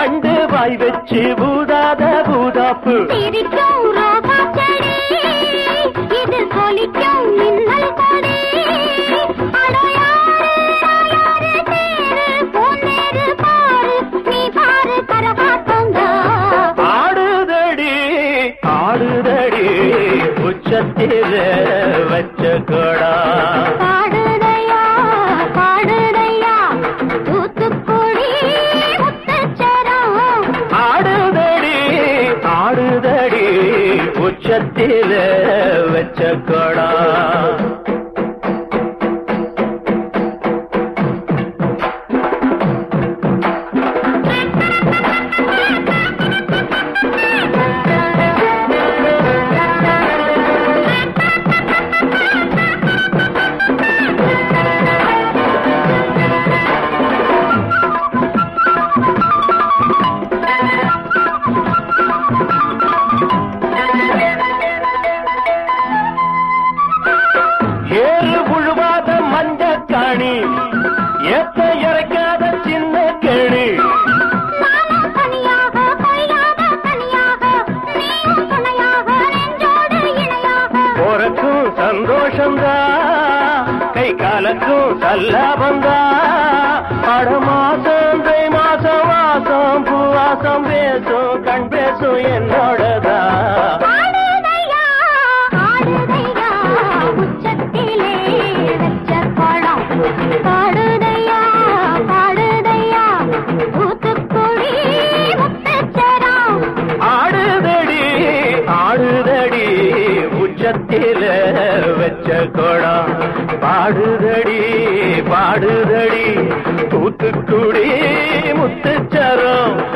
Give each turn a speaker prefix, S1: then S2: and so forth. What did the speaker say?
S1: வண்டு வாய் வச்சு பூதாத பூதாப்பு
S2: சிரிக்கும் ரோசா செடி இது சொலிக்கும் மின்னல் கொடி அடையாறு யாரு தேரு பொன்னேரு பாரு நீ பாரு கரகாட்டங்க
S1: ஆடுதடி ஆடுதடி உச்சத்தில வச்ச கொடா
S2: பாடுதையா பாடுதையா தூத்துக்குடி முத்துச்சரம்
S1: ஆடுதடி ஆடுதடி உச்சத்தில வச்ச கொடா ஏறு உழுவாத மஞ்ச காணி ஏத்த இறக்காத சின்ன கேணி
S2: நானும் தனியாக கொய்யாத தனியாக நீயும் துணையாக நெஞ்சோடு இணையாக
S1: போறக்கும் சந்தோஷந்தா கை காலக்கும் சல்லாபந்தா அட மாசம் தை மாசம் வாசம் பூவாசம் பேசும் கண் பேசும் என்னோடதா
S2: ஆடுதையா ஆடுதையா உச்சத்திலே வச்ச பழம் பாடுதையா பாடுதையா தூத்துக்குடி முத்துச்சரம்
S1: ஆடுதடி ஆடுதடி உச்சத்தில வச்ச கொடம் பாடுதடி பாடுதடி தூத்துக்குடி முத்துச்சரம்